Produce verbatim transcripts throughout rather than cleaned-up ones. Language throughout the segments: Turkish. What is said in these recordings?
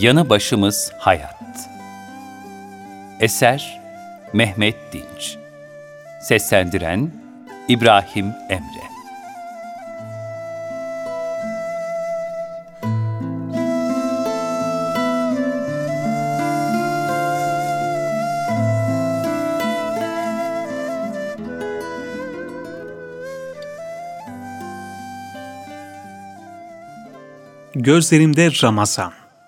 Yanı başımız hayat. Eser Mehmet Dinç. Seslendiren İbrahim Emre. Gözlerimde Ramazan.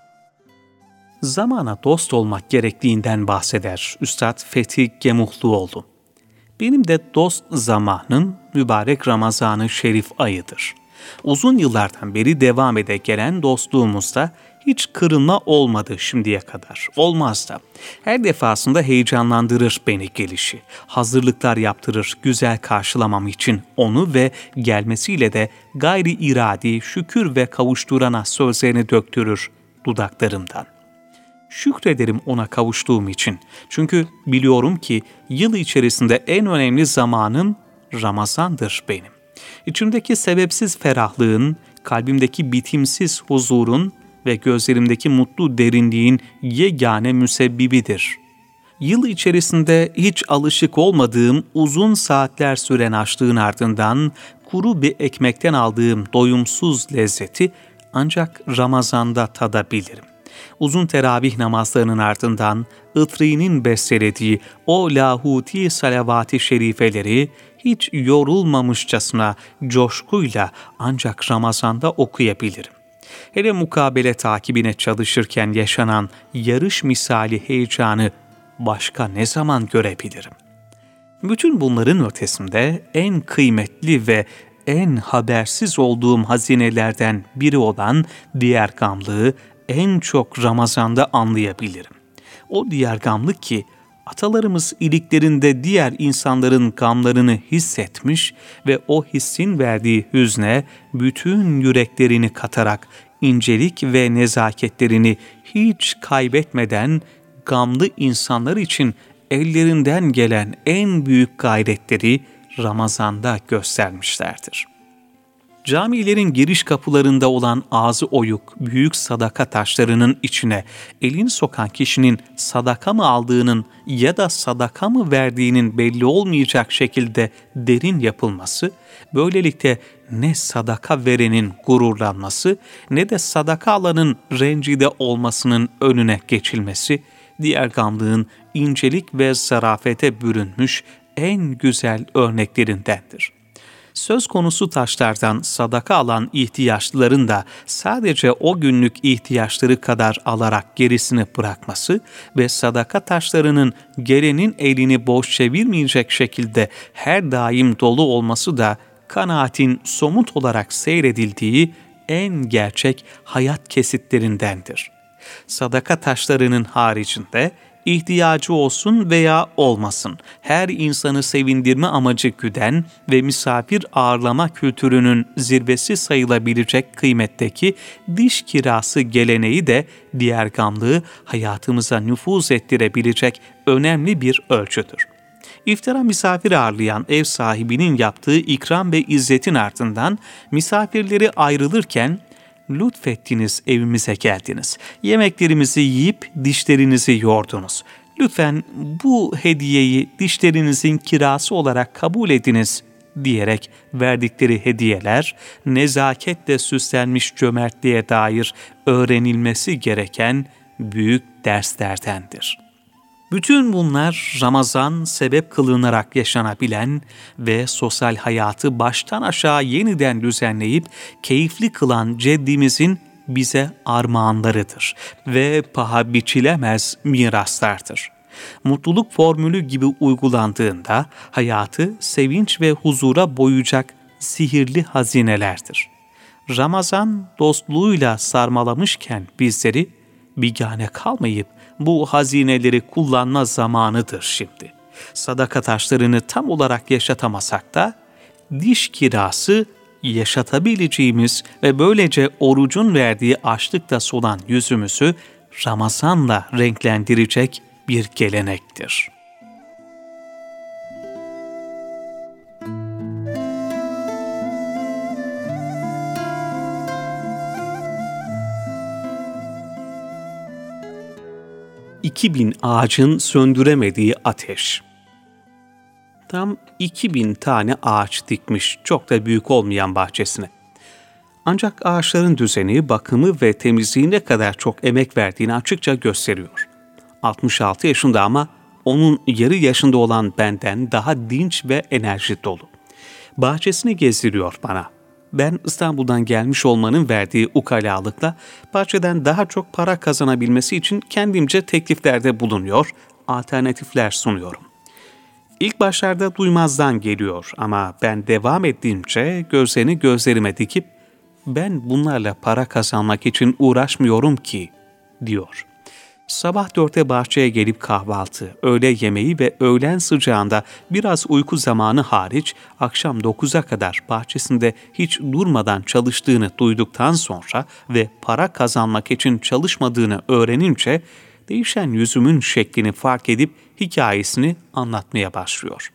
Zamana dost olmak gerektiğinden bahseder Üstad Fethi Gemuhluoğlu. Benim de dost zamanın mübarek Ramazan-ı Şerif ayıdır. Uzun yıllardan beri devam ede gelen dostluğumuzda hiç kırılma olmadı şimdiye kadar. Olmaz da. Her defasında heyecanlandırır beni gelişi. Hazırlıklar yaptırır güzel karşılamam için onu ve gelmesiyle de gayri iradi şükür ve kavuşturana sözlerini döktürür dudaklarımdan. Şükrederim ona kavuştuğum için. Çünkü biliyorum ki yıl içerisinde en önemli zamanım Ramazan'dır benim. İçimdeki sebepsiz ferahlığın, kalbimdeki bitimsiz huzurun ve gözlerimdeki mutlu derinliğin yegane müsebbibidir. Yıl içerisinde hiç alışık olmadığım uzun saatler süren açlığın ardından kuru bir ekmekten aldığım doyumsuz lezzeti ancak Ramazan'da tadabilirim. Uzun teravih namazlarının ardından Itri'nin bestelediği o lahuti salavat-ı şerifeleri hiç yorulmamışçasına coşkuyla ancak Ramazan'da okuyabilirim. Hele mukabele takibine çalışırken yaşanan yarış misali heyecanı başka ne zaman görebilirim? Bütün bunların ötesinde en kıymetli ve en habersiz olduğum hazinelerden biri olan diğer gamlığı en çok Ramazan'da anlayabilirim. O diğer gamlık ki atalarımız iliklerinde diğer insanların gamlarını hissetmiş ve o hissin verdiği hüzne bütün yüreklerini katarak incelik ve nezaketlerini hiç kaybetmeden gamlı insanlar için ellerinden gelen en büyük gayretleri Ramazan'da göstermişlerdir. Camilerin giriş kapılarında olan ağzı oyuk büyük sadaka taşlarının içine elini sokan kişinin sadaka mı aldığının ya da sadaka mı verdiğinin belli olmayacak şekilde derin yapılması, böylelikle ne sadaka verenin gururlanması ne de sadaka alanın rencide olmasının önüne geçilmesi, diğer gamlığın incelik ve zarafete bürünmüş en güzel örneklerindendir. Söz konusu taşlardan sadaka alan ihtiyaçlıların da sadece o günlük ihtiyaçları kadar alarak gerisini bırakması ve sadaka taşlarının gelenin elini boş çevirmeyecek şekilde her daim dolu olması da kanaatin somut olarak seyredildiği en gerçek hayat kesitlerindendir. Sadaka taşlarının haricinde ihtiyacı olsun veya olmasın, her insanı sevindirme amacı güden ve misafir ağırlama kültürünün zirvesi sayılabilecek kıymetteki diş kirası geleneği de diğer gamlığı hayatımıza nüfuz ettirebilecek önemli bir ölçüdür. İftara misafir ağırlayan ev sahibinin yaptığı ikram ve izzetin ardından misafirleri ayrılırken lütfettiniz evimize geldiniz. Yemeklerimizi yiyip dişlerinizi yordunuz. Lütfen bu hediyeyi dişlerinizin kirası olarak kabul ediniz diyerek verdikleri hediyeler nezaketle süslenmiş cömertliğe dair öğrenilmesi gereken büyük derslerdendir. Bütün bunlar Ramazan sebep kılınarak yaşanabilen ve sosyal hayatı baştan aşağı yeniden düzenleyip keyifli kılan ceddimizin bize armağanlarıdır ve paha biçilemez miraslardır. Mutluluk formülü gibi uygulandığında hayatı sevinç ve huzura boyayacak sihirli hazinelerdir. Ramazan dostluğuyla sarmalamışken bizleri bigane kalmayıp bu hazineleri kullanma zamanıdır şimdi. Sadaka taşlarını tam olarak yaşatamasak da diş kirası yaşatabileceğimiz ve böylece orucun verdiği açlıkta solan yüzümüzü Ramazan'la renklendirecek bir gelenektir. iki bin ağacın söndüremediği ateş. Tam iki bin tane ağaç dikmiş, çok da büyük olmayan bahçesine. Ancak ağaçların düzeni, bakımı ve temizliğine kadar çok emek verdiğini açıkça gösteriyor. altmış altı yaşında ama onun yarı yaşında olan benden daha dinç ve enerji dolu. Bahçesini gezdiriyor bana. Ben İstanbul'dan gelmiş olmanın verdiği ukalalıkla bahçeden daha çok para kazanabilmesi için kendimce tekliflerde bulunuyor, alternatifler sunuyorum. İlk başlarda duymazdan geliyor ama ben devam ettiğimce gözlerini gözlerime dikip ben bunlarla para kazanmak için uğraşmıyorum ki, diyor. Sabah dörtte bahçeye gelip kahvaltı, öğle yemeği ve öğlen sıcağında biraz uyku zamanı hariç akşam dokuza kadar bahçesinde hiç durmadan çalıştığını duyduktan sonra ve para kazanmak için çalışmadığını öğrenince değişen yüzümün şeklini fark edip hikayesini anlatmaya başlıyor.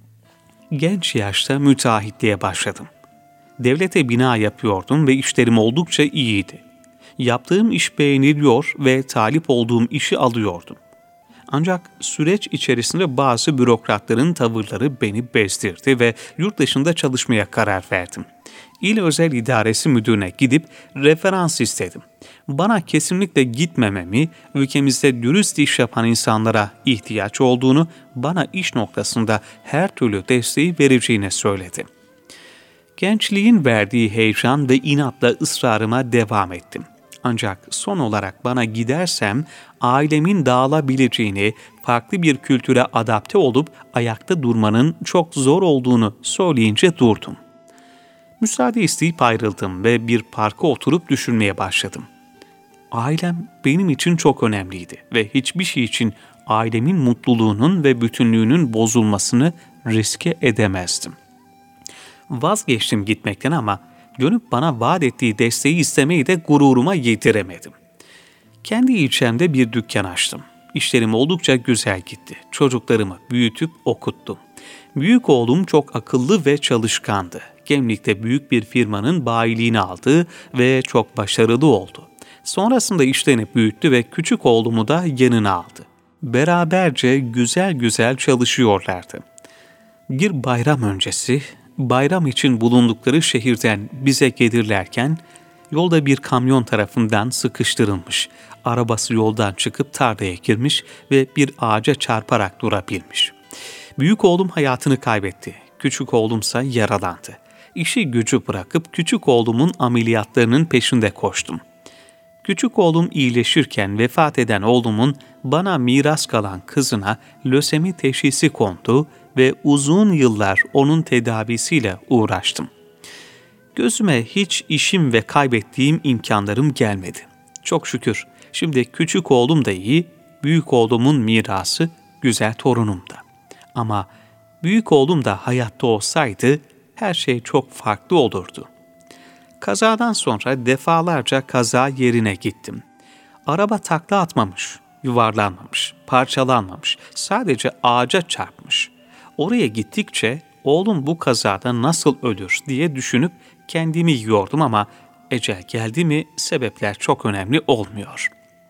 Genç yaşta müteahhitliğe başladım. Devlete bina yapıyordum ve işlerim oldukça iyiydi. Yaptığım iş beğeniliyor ve talip olduğum işi alıyordum. Ancak süreç içerisinde bazı bürokratların tavırları beni bezdirdi ve yurt dışında çalışmaya karar verdim. İl Özel İdaresi Müdürü'ne gidip referans istedim. Bana kesinlikle gitmememi, ülkemizde dürüst iş yapan insanlara ihtiyaç olduğunu, bana iş noktasında her türlü desteği vereceğini söyledi. Gençliğin verdiği heyecan ve inatla ısrarıma devam ettim. Ancak son olarak bana gidersem ailemin dağılabileceğini, farklı bir kültüre adapte olup ayakta durmanın çok zor olduğunu söyleyince durdum. Müsaade isteyip ayrıldım ve bir parka oturup düşünmeye başladım. Ailem benim için çok önemliydi ve hiçbir şey için ailemin mutluluğunun ve bütünlüğünün bozulmasını riske edemezdim. Vazgeçtim gitmekten ama dönüp bana vaat ettiği desteği istemeyi de gururuma yediremedim. Kendi ilçemde bir dükkan açtım. İşlerim oldukça güzel gitti. Çocuklarımı büyütüp okuttum. Büyük oğlum çok akıllı ve çalışkandı. Gemlik'te büyük bir firmanın bayiliğini aldı ve çok başarılı oldu. Sonrasında işlerini büyüttü ve küçük oğlumu da yanına aldı. Beraberce güzel güzel çalışıyorlardı. Bir bayram öncesi, bayram için bulundukları şehirden bize gelirlerken, yolda bir kamyon tarafından sıkıştırılmış. Arabası yoldan çıkıp tarlaya girmiş ve bir ağaca çarparak durabilmiş. Büyük oğlum hayatını kaybetti. Küçük oğlumsa yaralandı. İşi gücü bırakıp küçük oğlumun ameliyatlarının peşinde koştum. Küçük oğlum iyileşirken vefat eden oğlumun bana miras kalan kızına lösemi teşhisi kondu ve uzun yıllar onun tedavisiyle uğraştım. Gözüme hiç işim ve kaybettiğim imkanlarım gelmedi. Çok şükür şimdi küçük oğlum da iyi, büyük oğlumun mirası güzel torunum da. Ama büyük oğlum da hayatta olsaydı her şey çok farklı olurdu. Kazadan sonra defalarca kaza yerine gittim. Araba takla atmamış, yuvarlanmamış, parçalanmamış, sadece ağaca çarpmış. Oraya gittikçe oğlum bu kazada nasıl ölür diye düşünüp kendimi yiyordum ama ecel geldi mi sebepler çok önemli olmuyor.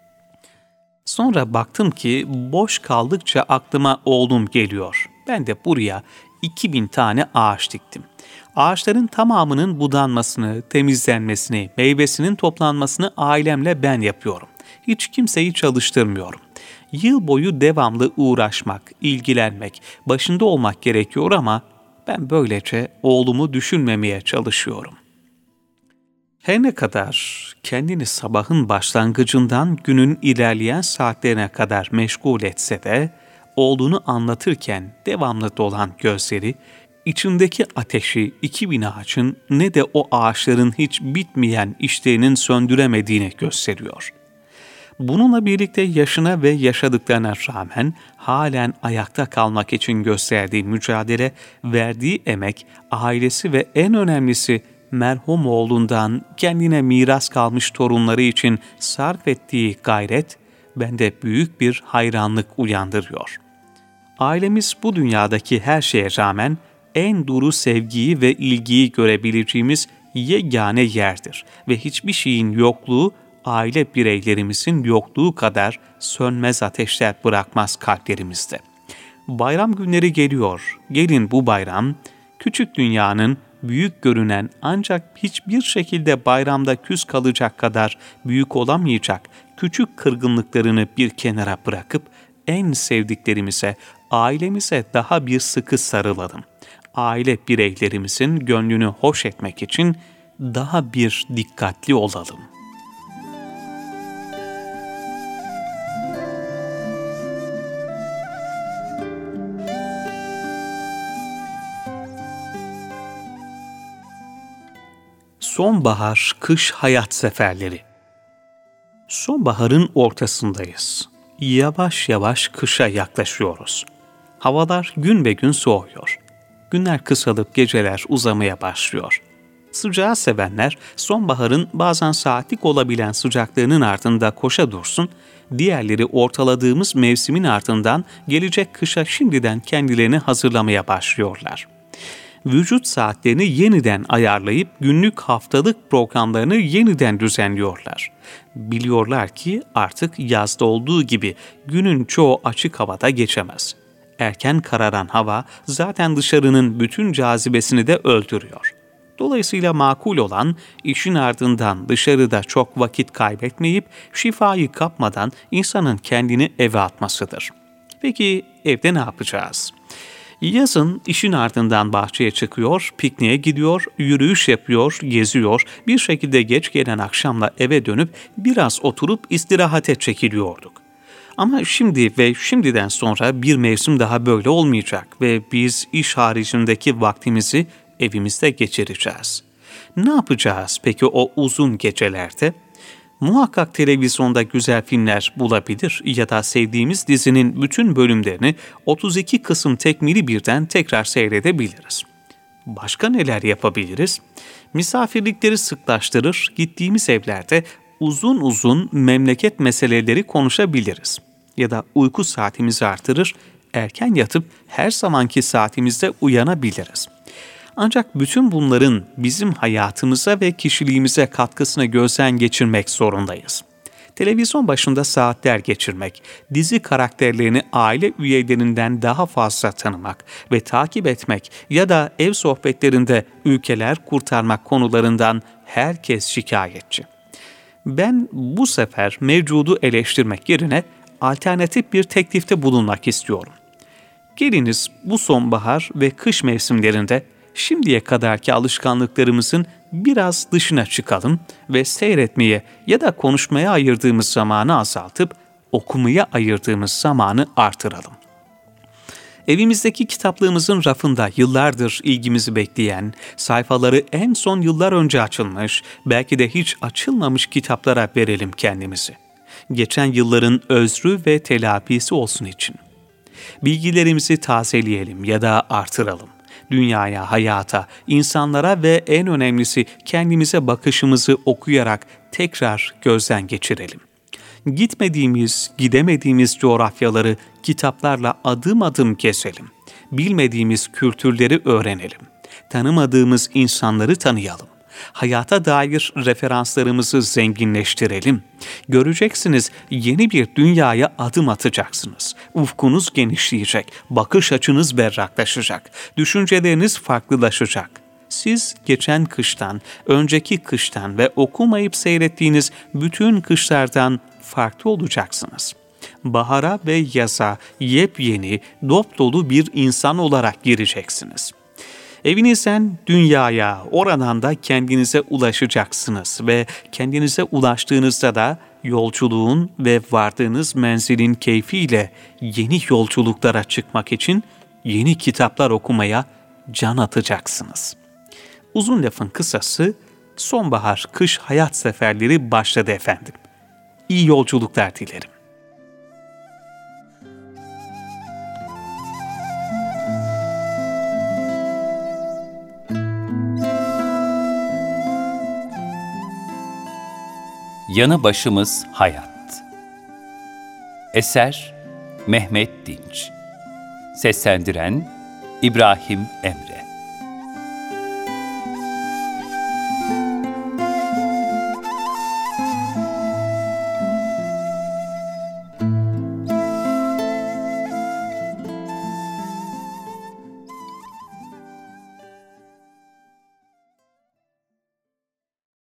Sonra baktım ki boş kaldıkça aklıma oğlum geliyor. Ben de buraya iki bin tane ağaç diktim. Ağaçların tamamının budanmasını, temizlenmesini, meyvesinin toplanmasını ailemle ben yapıyorum. Hiç kimseyi çalıştırmıyorum. Yıl boyu devamlı uğraşmak, ilgilenmek, başında olmak gerekiyor ama ben böylece oğlumu düşünmemeye çalışıyorum. Her ne kadar kendini sabahın başlangıcından günün ilerleyen saatlerine kadar meşgul etse de, oğlunu anlatırken devamlı dolan gözleri, içindeki ateşi iki bin ağaçın ne de o ağaçların hiç bitmeyen işlerinin söndüremediğini gösteriyor. Bununla birlikte yaşına ve yaşadıklarına rağmen halen ayakta kalmak için gösterdiği mücadele, verdiği emek, ailesi ve en önemlisi merhum oğlundan kendine miras kalmış torunları için sarf ettiği gayret bende büyük bir hayranlık uyandırıyor. Ailemiz bu dünyadaki her şeye rağmen en duru sevgiyi ve ilgiyi görebileceğimiz yegane yerdir ve hiçbir şeyin yokluğu aile bireylerimizin yokluğu kadar sönmez ateşler bırakmaz kalplerimizde. Bayram günleri geliyor. Gelin bu bayram, küçük dünyanın büyük görünen ancak hiçbir şekilde bayramda küs kalacak kadar büyük olamayacak küçük kırgınlıklarını bir kenara bırakıp en sevdiklerimize, ailemize daha bir sıkı sarılalım. Aile bireylerimizin gönlünü hoş etmek için daha bir dikkatli olalım. Sonbahar, kış hayat seferleri. Sonbaharın ortasındayız. Yavaş yavaş kışa yaklaşıyoruz. Havalar gün be gün soğuyor. Günler kısalıp geceler uzamaya başlıyor. Sıcağı sevenler sonbaharın bazen saatlik olabilen sıcaklığının ardında koşa dursun, diğerleri ortaladığımız mevsimin ardından gelecek kışa şimdiden kendilerini hazırlamaya başlıyorlar. Vücut saatlerini yeniden ayarlayıp günlük haftalık programlarını yeniden düzenliyorlar. Biliyorlar ki artık yazda olduğu gibi günün çoğu açık havada geçemez. Erken kararan hava zaten dışarının bütün cazibesini de öldürüyor. Dolayısıyla makul olan işin ardından dışarıda çok vakit kaybetmeyip şifayı kapmadan insanın kendini eve atmasıdır. Peki evde ne yapacağız? Yazın işin ardından bahçeye çıkıyor, pikniğe gidiyor, yürüyüş yapıyor, geziyor, bir şekilde geç gelen akşamla eve dönüp biraz oturup istirahate çekiliyorduk. Ama şimdi ve şimdiden sonra bir mevsim daha böyle olmayacak ve biz iş haricindeki vaktimizi evimizde geçireceğiz. Ne yapacağız peki o uzun gecelerde? Muhakkak televizyonda güzel filmler bulabilir ya da sevdiğimiz dizinin bütün bölümlerini otuz iki kısım tekmili birden tekrar seyredebiliriz. Başka neler yapabiliriz? Misafirlikleri sıklaştırır, gittiğimiz evlerde uzun uzun memleket meseleleri konuşabiliriz. Ya da uyku saatimizi artırır, erken yatıp her zamanki saatimizde uyanabiliriz. Ancak bütün bunların bizim hayatımıza ve kişiliğimize katkısını gözden geçirmek zorundayız. Televizyon başında saatler geçirmek, dizi karakterlerini aile üyelerinden daha fazla tanımak ve takip etmek ya da ev sohbetlerinde ülkeler kurtarmak konularından herkes şikayetçi. Ben bu sefer mevcudu eleştirmek yerine alternatif bir teklifte bulunmak istiyorum. Geliniz bu sonbahar ve kış mevsimlerinde şimdiye kadarki alışkanlıklarımızın biraz dışına çıkalım ve seyretmeye ya da konuşmaya ayırdığımız zamanı azaltıp okumaya ayırdığımız zamanı artıralım. Evimizdeki kitaplığımızın rafında yıllardır ilgimizi bekleyen, sayfaları en son yıllar önce açılmış, belki de hiç açılmamış kitaplara verelim kendimizi. Geçen yılların özrü ve telafisi olsun için. Bilgilerimizi tazeleyelim ya da artıralım. Dünyaya, hayata, insanlara ve en önemlisi kendimize bakışımızı okuyarak tekrar gözden geçirelim. Gitmediğimiz, gidemediğimiz coğrafyaları kitaplarla adım adım gezelim. Bilmediğimiz kültürleri öğrenelim. Tanımadığımız insanları tanıyalım. Hayata dair referanslarımızı zenginleştirelim. Göreceksiniz yeni bir dünyaya adım atacaksınız. Ufkunuz genişleyecek, bakış açınız berraklaşacak, düşünceleriniz farklılaşacak. Siz geçen kıştan, önceki kıştan ve okumayıp seyrettiğiniz bütün kışlardan farklı olacaksınız. Bahara ve yaza yepyeni, dop dolu bir insan olarak gireceksiniz. Evinizden dünyaya, oradan da kendinize ulaşacaksınız ve kendinize ulaştığınızda da yolculuğun ve vardığınız menzilin keyfiyle yeni yolculuklara çıkmak için yeni kitaplar okumaya can atacaksınız. Uzun lafın kısası, sonbahar kış hayat seferleri başladı efendim. İyi yolculuklar dilerim. Yanı başımız hayat. Eser Mehmet Dinç. Seslendiren İbrahim Emre.